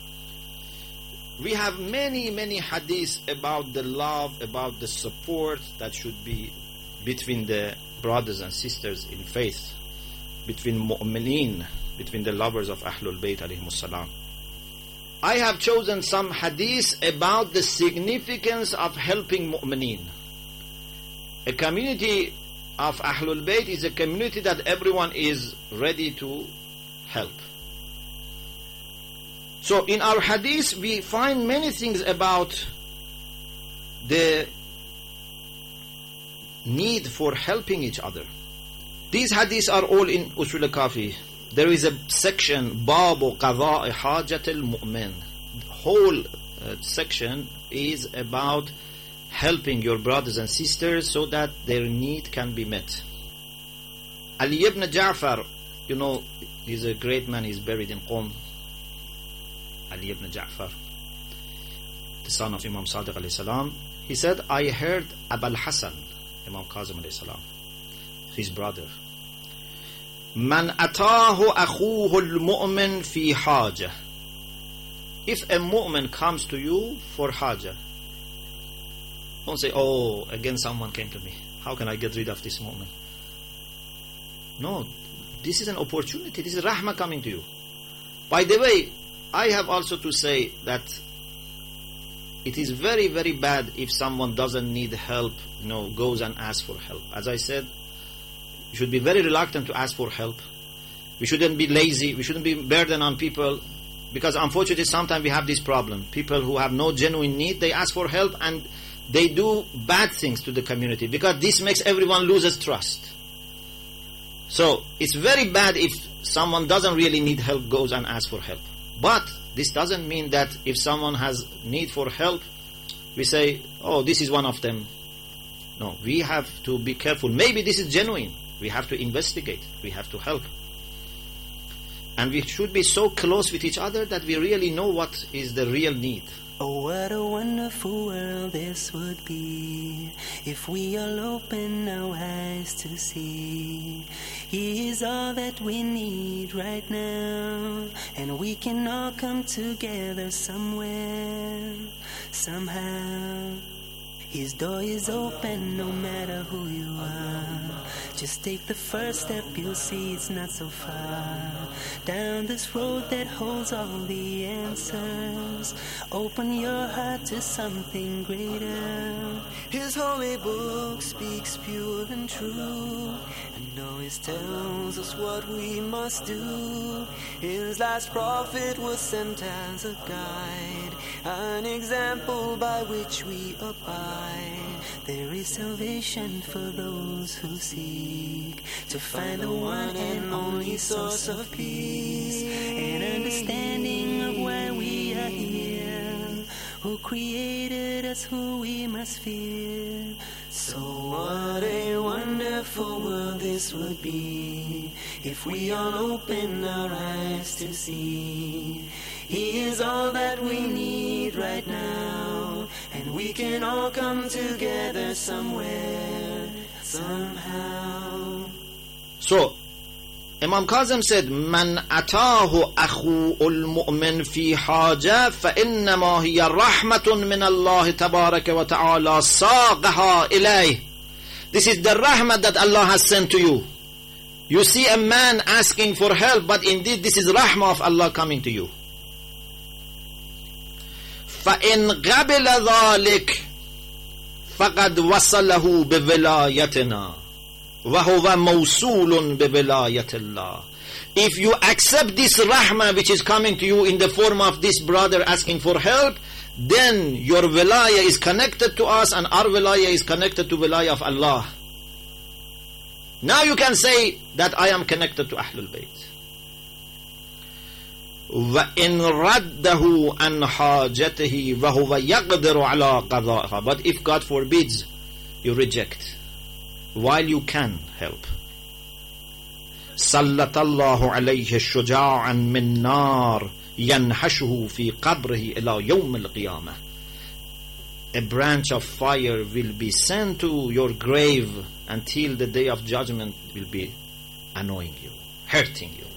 We have many, many hadiths about the love, about the support that should be between the brothers and sisters in faith, between mu'mineen, between the lovers of Ahlul Bayt alayhimus salam. I have chosen some hadiths about the significance of helping mu'mineen. A community of Ahlul Bayt is a community that everyone is ready to help. So in our hadith we find many things about the need for helping each other. These hadiths are all in Usul al-Kafi. There is a section, Babu Qada'i Hajat al-Mu'min. The whole uh, section is about helping your brothers and sisters so that their need can be met. Ali ibn Ja'far, you know, he's a great man, he's buried in Qom. Ali ibn Ja'far, the son of Imam Sadiq alayhi salam, he said, I heard Abul Hasan, Imam Kazim alayhi salam, his brother, Man atahu akhuhu al-mu'min fi haja. If a mu'min comes to you for haja, don't say, oh, again someone came to me, how can I get rid of this mu'min? No, this is an opportunity, this is rahmah coming to you. By the way, I have also to say that it is very, very bad if someone doesn't need help, you know, goes and asks for help. As I said, we should be very reluctant to ask for help. We shouldn't be lazy. We shouldn't be burden on people, because unfortunately sometimes we have this problem. People who have no genuine need, they ask for help and they do bad things to the community, because this makes everyone loses trust. So it's very bad if someone doesn't really need help goes and asks for help. But this doesn't mean that if someone has need for help, we say, oh, this is one of them. No, we have to be careful. Maybe this is genuine. We have to investigate. We have to help. And we should be so close with each other that we really know what is the real need. Oh, what a wonderful world this would be if we all open our eyes to see He is all that we need right now, and we can all come together somewhere, somehow. His door is open no matter who you are. Just take the first step, you'll see it's not so far. Down this road that holds all the answers, open your heart to something greater. His holy book speaks pure and true, and always tells us what we must do. His last prophet was sent as a guide, an example by which we abide. There is salvation for those who seek to find the one and only source of peace, and understanding of why we are here, who created us, who we must fear. So what a wonderful world this would be if we all open our eyes to see He is all that we need right now, and we can all come together somewhere, somehow. So Imam Kazim said, Man atahu akhu al-mu'min fi haja fa innama hiya rahmatun min Allah tabaraka wa ta'ala saqaha ilayh. This is the rahmah that Allah has sent to you. You see a man asking for help, but indeed this is rahmah of Allah coming to you. فَإِنْ قَبِلَ ذَلِكَ فَقَدْ وَصَلَهُ بِوِلَايَتِنَا وَهُوَ مَوْصُولٌ بِوِلَايَةِ اللَّهِ. If you accept this rahmah which is coming to you in the form of this brother asking for help, then your wilaya is connected to us, and our wilaya is connected to wilaya of Allah. Now you can say that I am connected to Ahlul Bayt. وَإِنْ رَدَّهُ عَنْ حَاجَتِهِ وَهُوَ يَقْدِرُ عَلَىٰ قَضَائِهَا. But if God forbids, you reject while you can help. سَلَّتَ اللَّهُ عَلَيْهِ شُجَاعًا مِنْ نَارٍ يَنْحَشُهُ فِي قَبْرِهِ إِلَىٰ يَوْمِ الْقِيَامَةِ. A branch of fire will be sent to your grave until the day of judgment will be annoying you, hurting you,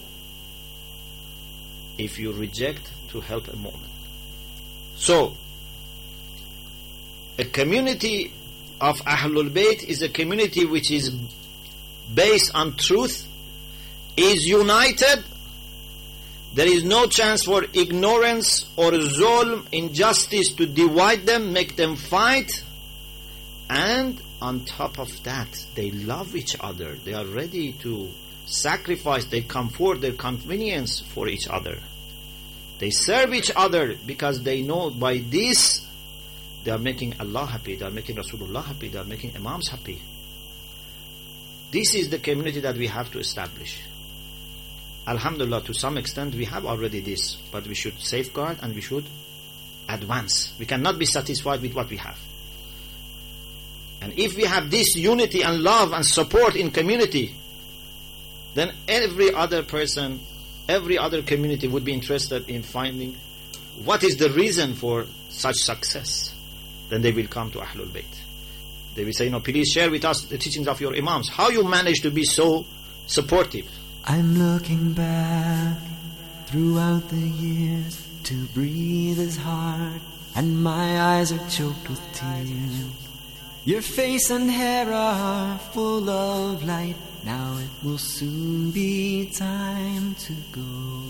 if you reject to help a moment. So, a community of Ahlul Bayt is a community which is based on truth, is united. There is no chance for ignorance or zulm, injustice to divide them, make them fight. And on top of that, they love each other. They are ready to sacrifice their comfort, their convenience for each other. They serve each other because they know by this they are making Allah happy, they are making Rasulullah happy, they are making Imams happy. This is the community that we have to establish. Alhamdulillah, to some extent we have already this, but we should safeguard and we should advance. We cannot be satisfied with what we have. And if we have this unity and love and support in community, then every other person, every other community would be interested in finding what is the reason for such success. Then they will come to Ahlul Bayt. They will say, no, please share with us the teachings of your Imams. How you manage to be so supportive? I'm looking back throughout the years. To breathe is hard and my eyes are choked with tears. Your face and hair are full of light. Now it will soon be time to go.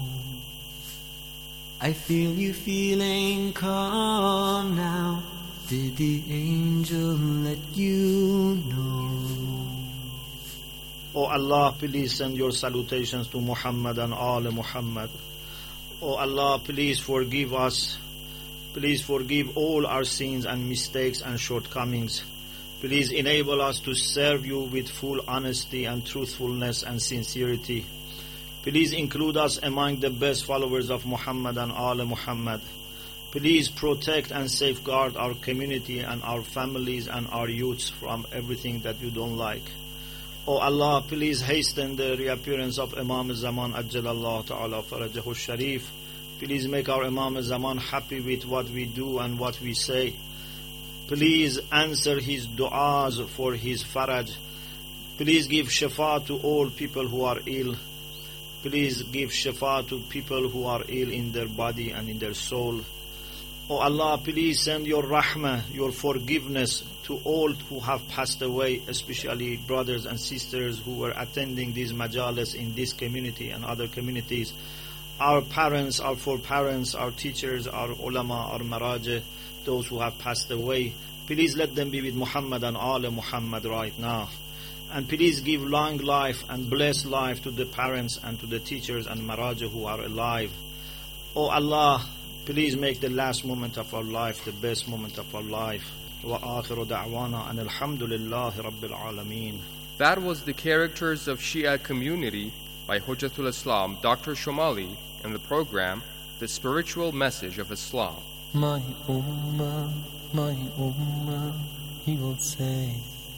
I feel you feeling calm now. Did the angel let you know? O Allah, please send your salutations to Muhammad and Al Muhammad. O Allah, please forgive us. Please forgive all our sins and mistakes and shortcomings. Please enable us to serve you with full honesty and truthfulness and sincerity. Please include us among the best followers of Muhammad and Al Muhammad. Please protect and safeguard our community and our families and our youths from everything that you don't like. O Allah, please hasten the reappearance of Imam al-Zaman Ajjalallahu Ta'ala Farajahu Sharif. Please make our Imam al-Zaman happy with what we do and what we say. Please answer his du'as for his faraj. Please give shifa to all people who are ill. Please give shifa to people who are ill in their body and in their soul. O Allah, please send your rahmah, your forgiveness to all who have passed away, especially brothers and sisters who were attending these majalis in this community and other communities. Our parents, our foreparents, our teachers, our ulama, our marajah, those who have passed away. Please let them be with Muhammad and Al Muhammad right now. And please give long life and blessed life to the parents and to the teachers and marajah who are alive. O Allah, please make the last moment of our life the best moment of our life. Wa akhiru da'wana and alhamdulillahi rabbil alameen. That was the Characters of Shia Community by Hujjatul Islam, Doctor Shomali, in the program The Spiritual Message of Islam. My ummah, my ummah, he will say,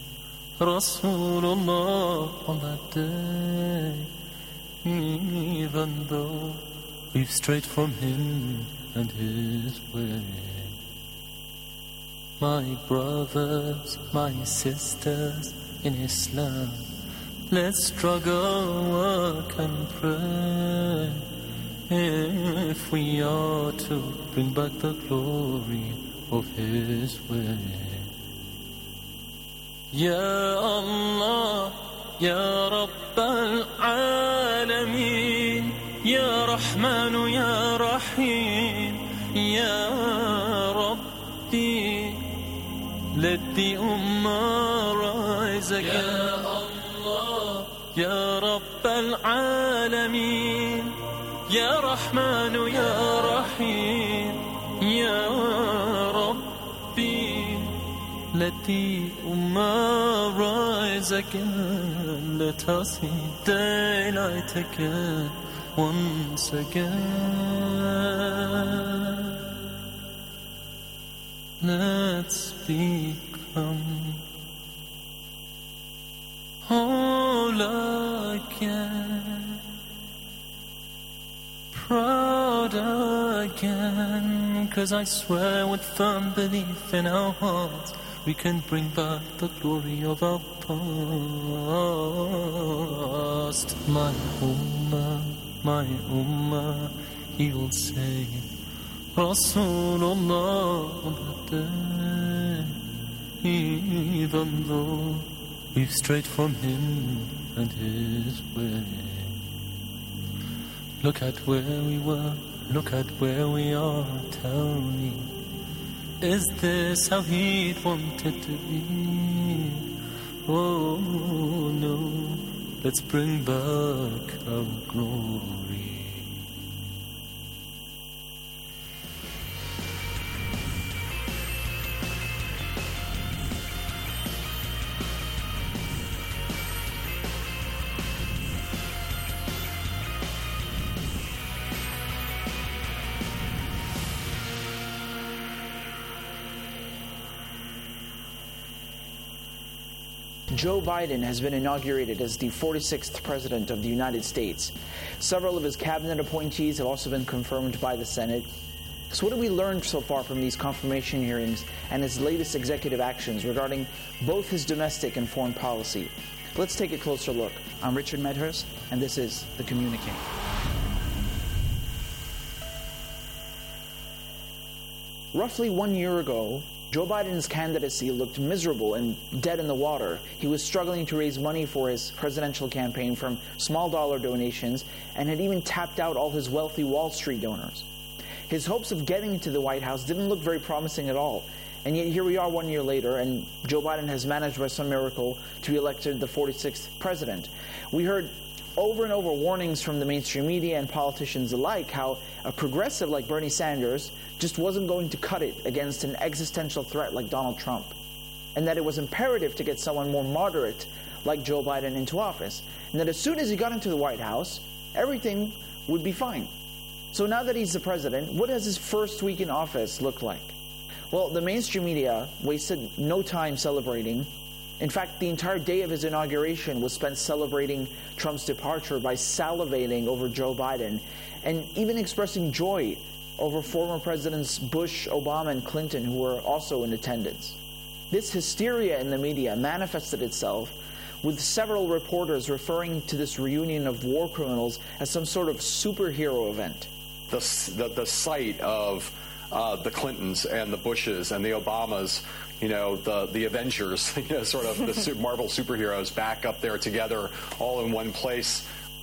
Rasulullah on that day, even though we've strayed from him and his way. My brothers, my sisters in Islam, let's struggle, work and pray if we are to bring back the glory of his way. Ya Allah, Ya Rabbal Alameen, Ya Rahmanu, Ya Rahim, Ya Rabbi, let the Ummah rise again. Ya Allah, Ya Rabbal Alameen, Ya Rahmanu, Ya Rahim, Ya Rabbi, let the Ummah rise again. Let us see daylight again. once again. Let's become whole again, proud again, 'cause I swear with firm belief in our hearts we can bring back the glory of our past. My ummah, my ummah, he will say, Rasulullah on that day, even though we've strayed from him and his way. Look at where we were, look at where we are, tell me, is this how he'd wanted to be? Oh no, let's bring back our glory. Joe Biden has been inaugurated as the forty-sixth President of the United States. Several of his cabinet appointees have also been confirmed by the Senate. So what have we learned so far from these confirmation hearings and his latest executive actions regarding both his domestic and foreign policy? Let's take a closer look. I'm Richard Medhurst, and this is The Communique. Roughly one year ago, Joe Biden's candidacy looked miserable and dead in the water. He was struggling to raise money for his presidential campaign from small dollar donations and had even tapped out all his wealthy Wall Street donors. His hopes of getting into the White House didn't look very promising at all. And yet here we are one year later, and Joe Biden has managed by some miracle to be elected the forty-sixth president. We heard over and over warnings from the mainstream media and politicians alike how a progressive like Bernie Sanders just wasn't going to cut it against an existential threat like Donald Trump, and that it was imperative to get someone more moderate like Joe Biden into office, and that as soon as he got into the White House, everything would be fine. So now that he's the president, what does his first week in office look like? Well, the mainstream media wasted no time celebrating. In fact, the entire day of his inauguration was spent celebrating Trump's departure by salivating over Joe Biden and even expressing joy over former Presidents Bush, Obama, and Clinton, who were also in attendance. This hysteria in the media manifested itself with several reporters referring to this reunion of war criminals as some sort of superhero event. The, the, the sight of uh, the Clintons and the Bushes and the Obamas, you know, the, the Avengers, you know, sort of the Marvel superheroes back up there together all in one place.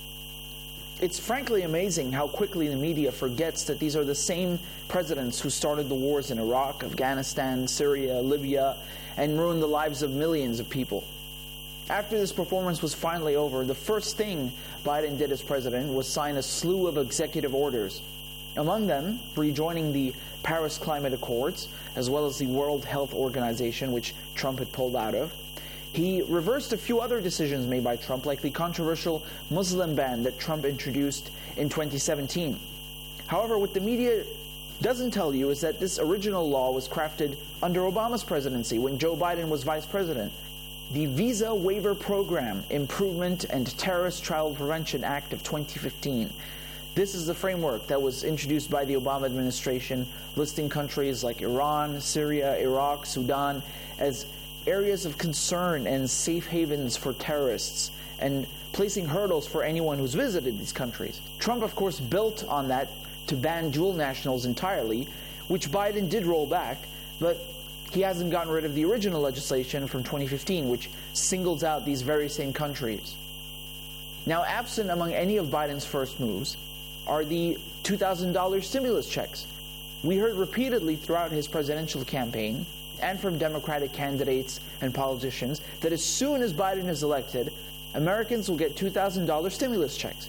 It's frankly amazing how quickly the media forgets that these are the same presidents who started the wars in Iraq, Afghanistan, Syria, Libya, and ruined the lives of millions of people. After this performance was finally over, the first thing Biden did as president was sign a slew of executive orders. Among them, rejoining the Paris Climate Accords, as well as the World Health Organization, which Trump had pulled out of. He reversed a few other decisions made by Trump, like the controversial Muslim ban that Trump introduced in twenty seventeen. However, what the media doesn't tell you is that this original law was crafted under Obama's presidency, when Joe Biden was vice president. The Visa Waiver Program Improvement and Terrorist Travel Prevention Act of twenty fifteen. This is the framework that was introduced by the Obama administration, listing countries like Iran, Syria, Iraq, Sudan as areas of concern and safe havens for terrorists, and placing hurdles for anyone who's visited these countries. Trump, of course, built on that to ban dual nationals entirely, which Biden did roll back, but he hasn't gotten rid of the original legislation from twenty fifteen, which singles out these very same countries. Now, absent among any of Biden's first moves are the two thousand dollars stimulus checks. We heard repeatedly throughout his presidential campaign, and from Democratic candidates and politicians, that as soon as Biden is elected, Americans will get two thousand dollars stimulus checks.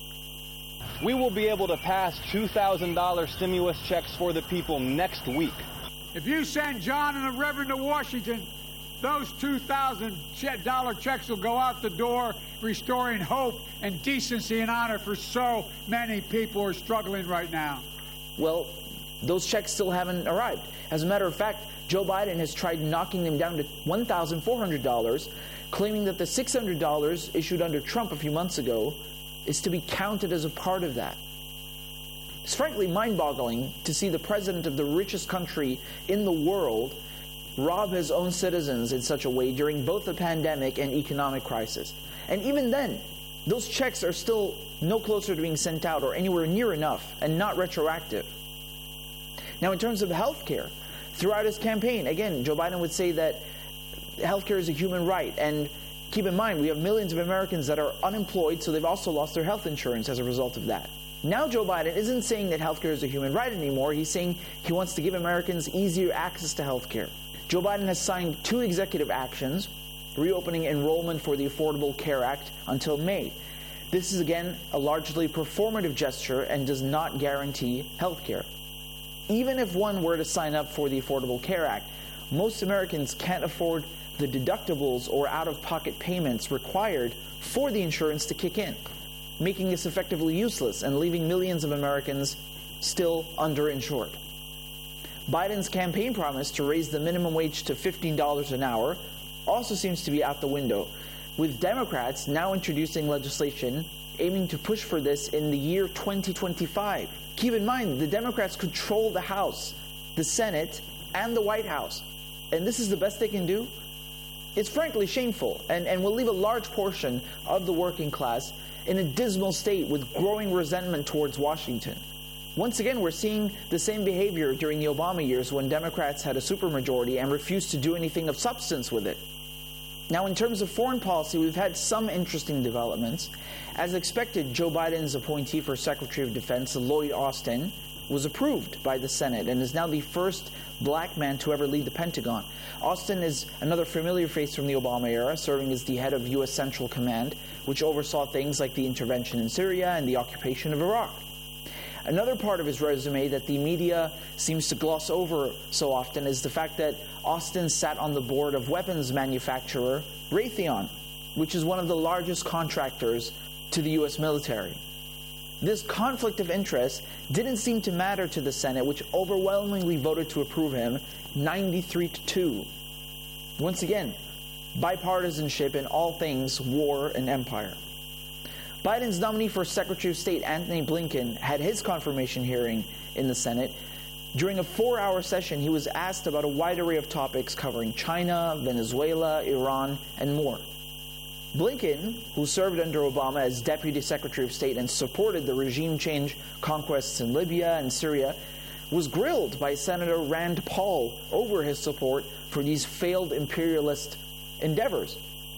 We will be able to pass two thousand dollars stimulus checks for the people next week. If you send John and the Reverend to Washington, those two thousand dollars checks will go out the door, restoring hope and decency and honor for so many people who are struggling right now. Well, those checks still haven't arrived. As a matter of fact, Joe Biden has tried knocking them down to one thousand four hundred dollars, claiming that the six hundred dollars issued under Trump a few months ago is to be counted as a part of that. It's frankly mind-boggling to see the president of the richest country in the world rob his own citizens in such a way during both the pandemic and economic crisis. And even then, those checks are still no closer to being sent out or anywhere near enough and not retroactive. Now, in terms of health care, throughout his campaign, again, Joe Biden would say that healthcare is a human right. And keep in mind, we have millions of Americans that are unemployed, so they've also lost their health insurance as a result of that. Now Joe Biden isn't saying that healthcare is a human right anymore. He's saying he wants to give Americans easier access to healthcare. Joe Biden has signed two executive actions, reopening enrollment for the Affordable Care Act until May. This is, again, a largely performative gesture and does not guarantee healthcare. Even if one were to sign up for the Affordable Care Act, most Americans can't afford the deductibles or out-of-pocket payments required for the insurance to kick in, making this effectively useless and leaving millions of Americans still underinsured. Biden's campaign promise to raise the minimum wage to fifteen dollars an hour also seems to be out the window, with Democrats now introducing legislation aiming to push for this in the year twenty twenty-five. Keep in mind, the Democrats control the House, the Senate, and the White House. And this is the best they can do? It's frankly shameful, and, and will leave a large portion of the working class in a dismal state with growing resentment towards Washington. Once again, we're seeing the same behavior during the Obama years when Democrats had a supermajority and refused to do anything of substance with it. Now, in terms of foreign policy, we've had some interesting developments. As expected, Joe Biden's appointee for Secretary of Defense, Lloyd Austin, was approved by the Senate and is now the first black man to ever lead the Pentagon. Austin is another familiar face from the Obama era, serving as the head of U S Central Command, which oversaw things like the intervention in Syria and the occupation of Iraq. Another part of his resume that the media seems to gloss over so often is the fact that Austin sat on the board of weapons manufacturer Raytheon, which is one of the largest contractors to the U S military. This conflict of interest didn't seem to matter to the Senate, which overwhelmingly voted to approve him, ninety-three to two. Once again, bipartisanship in all things war and empire. Biden's nominee for Secretary of State, Antony Blinken, had his confirmation hearing in the Senate. During a four-hour session, he was asked about a wide array of topics covering China, Venezuela, Iran, and more. Blinken, who served under Obama as Deputy Secretary of State and supported the regime change conquests in Libya and Syria, was grilled by Senator Rand Paul over his support for these failed imperialist endeavors.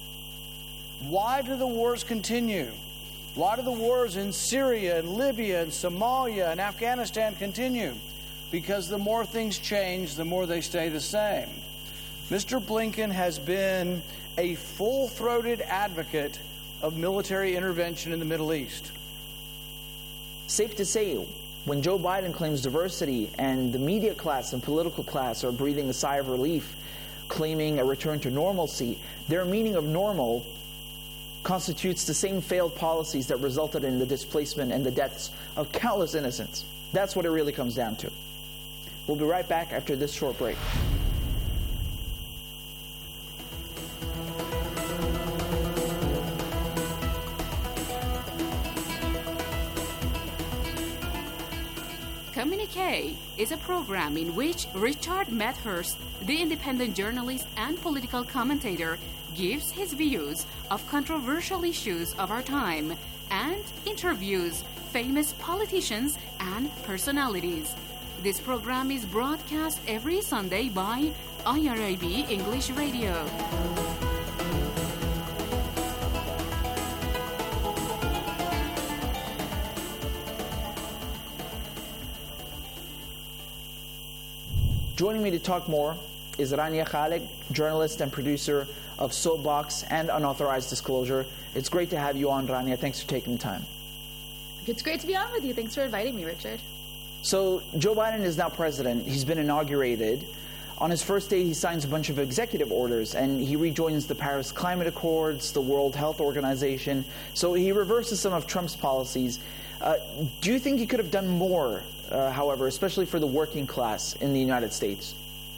Why do the wars continue? Why do the wars in Syria and Libya and Somalia and Afghanistan continue? Because the more things change, the more they stay the same. Mister Blinken has been a full-throated advocate of military intervention in the Middle East. Safe to say, when Joe Biden claims diversity and the media class and political class are breathing a sigh of relief, claiming a return to normalcy, their meaning of normal constitutes the same failed policies that resulted in the displacement and the deaths of countless innocents. That's what it really comes down to. We'll be right back after this short break. Communique is a program in which Richard Medhurst, the independent journalist and political commentator, gives his views of controversial issues of our time and interviews famous politicians and personalities. This program is broadcast every Sunday by I R I B English Radio. Joining me to talk more is Rania Khalek, journalist and producer of Soapbox and Unauthorized Disclosure. It's great to have you on, Rania. Thanks for taking the time. It's great to be on with you. Thanks for inviting me, Richard. So, Joe Biden is now president. He's been inaugurated. On his first day, he signs a bunch of executive orders, and he rejoins the Paris Climate Accords, the World Health Organization. So he reverses some of Trump's policies. Uh, do you think he could have done more, uh, however, especially for the working class in the United States?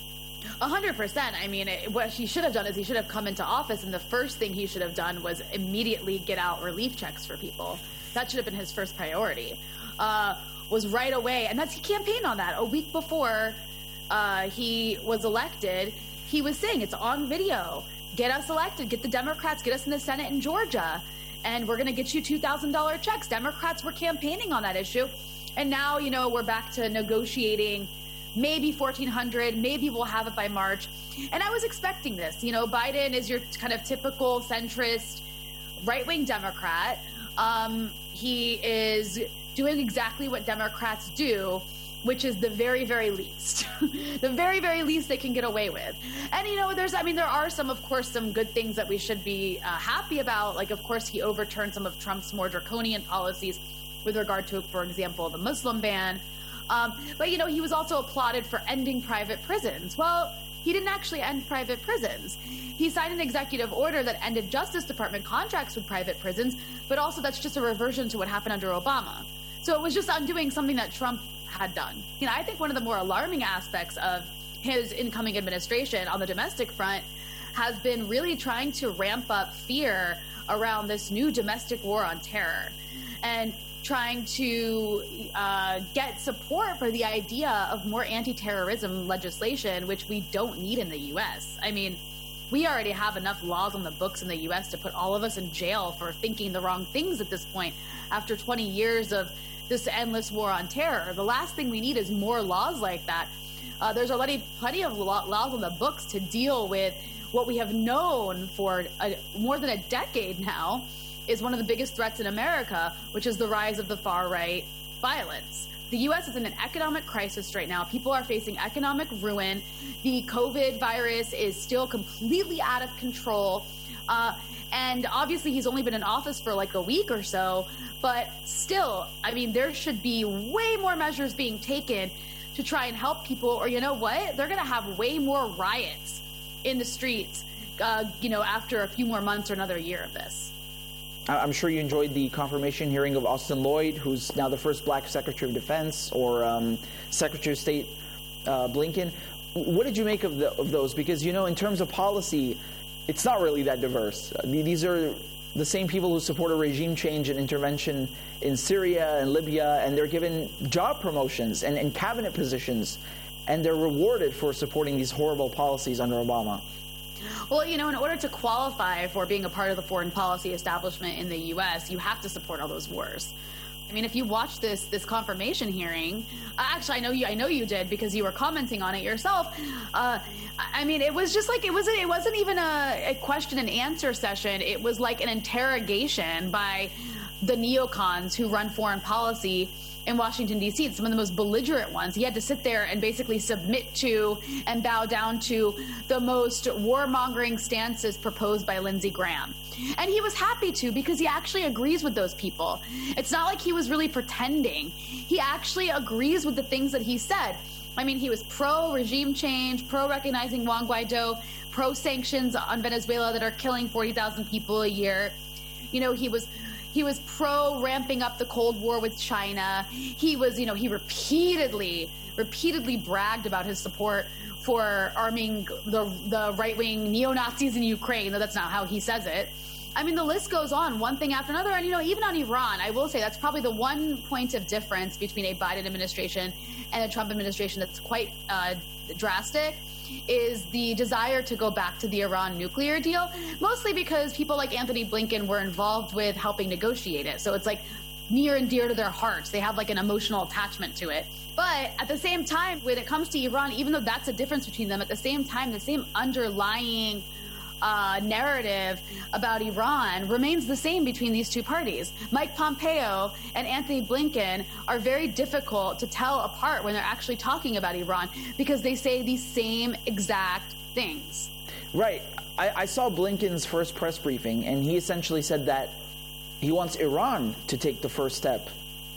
A hundred percent. I mean, it, what he should have done is he should have come into office, and the first thing he should have done was immediately get out relief checks for people. That should have been his first priority. Uh, was right away, and that's he campaigned on that a week before uh, he was elected. He was saying it's on video. Get us elected. Get the Democrats. Get us in the Senate in Georgia, and we're going to get you two thousand dollar checks. Democrats were campaigning on that issue, and now you know we're back to negotiating. Maybe fourteen hundred, maybe we'll have it by March. And I was expecting this. You know, Biden is your kind of typical centrist, right-wing Democrat. Um, he is doing exactly what Democrats do, which is the very, very least. the very, very least they can get away with. And, you know, there's, I mean, there are some, of course, some good things that we should be uh, happy about. Like, of course, he overturned some of Trump's more draconian policies with regard to, for example, the Muslim ban. Um, but, you know, he was also applauded for ending private prisons. Well, he didn't actually end private prisons. He signed an executive order that ended Justice Department contracts with private prisons, but also that's just a reversion to what happened under Obama. So it was just undoing something that Trump had done. You know, I think one of the more alarming aspects of his incoming administration on the domestic front has been really trying to ramp up fear around this new domestic war on terror. And trying to uh, get support for the idea of more anti-terrorism legislation, which we don't need in the U S. I mean, we already have enough laws on the books in the U S to put all of us in jail for thinking the wrong things at this point after twenty years of this endless war on terror. The last thing we need is more laws like that. Uh, there's already plenty of laws on the books to deal with what we have known for a, more than a decade now is one of the biggest threats in America, which is the rise of the far-right violence. The U S is in an economic crisis right now. People are facing economic ruin. The COVID virus is still completely out of control. Uh, and obviously he's only been in office for like a week or so, but still, I mean, there should be way more measures being taken to try and help people, or you know what? They're gonna have way more riots in the streets, uh, you know, after a few more months or another year of this. I'm sure you enjoyed the confirmation hearing of Austin Lloyd, who's now the first black Secretary of Defense, or um, Secretary of State uh, Blinken. What did you make of, the, of those? Because, you know, in terms of policy, it's not really that diverse. I mean, these are the same people who support a regime change and intervention in Syria and Libya, and they're given job promotions and, and cabinet positions, and they're rewarded for supporting these horrible policies under Obama. Well, you know, in order to qualify for being a part of the foreign policy establishment in the U S, you have to support all those wars. I mean, if you watch this this confirmation hearing, uh, actually, I know you, I know you did because you were commenting on it yourself. Uh, I mean, it was just like it wasn't. It wasn't even a, a question and answer session. It was like an interrogation by the neocons who run foreign policy in Washington, D C, some of the most belligerent ones. He had to sit there and basically submit to and bow down to the most warmongering stances proposed by Lindsey Graham. And he was happy to because he actually agrees with those people. It's not like he was really pretending. He actually agrees with the things that he said. I mean, he was pro-regime change, pro-recognizing Juan Guaido, pro-sanctions on Venezuela that are killing forty thousand people a year. You know, he was... He was pro ramping up the Cold War with China. He was, you know, he repeatedly, repeatedly bragged about his support for arming the, the right-wing neo-Nazis in Ukraine, though that's not how he says it. I mean, the list goes on, one thing after another. And, you know, even on Iran, I will say that's probably the one point of difference between a Biden administration and a Trump administration that's quite uh, drastic, is the desire to go back to the Iran nuclear deal, mostly because people like Anthony Blinken were involved with helping negotiate it. So it's like near and dear to their hearts. They have like an emotional attachment to it. But at the same time, when it comes to Iran, even though that's a difference between them, at the same time, the same underlying uh, narrative about Iran remains the same between these two parties. Mike Pompeo and Anthony Blinken are very difficult to tell apart when they're actually talking about Iran because they say these same exact things. Right. I, I saw Blinken's first press briefing, and he essentially said that he wants Iran to take the first step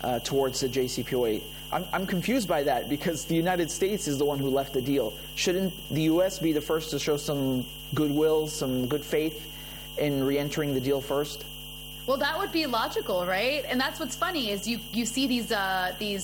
uh, towards the J C P O A. I'm, I'm confused by that because the United States is the one who left the deal. Shouldn't the U S be the first to show some goodwill, some good faith in re-entering the deal first? Well, that would be logical, right? And that's what's funny is you, you see these uh, these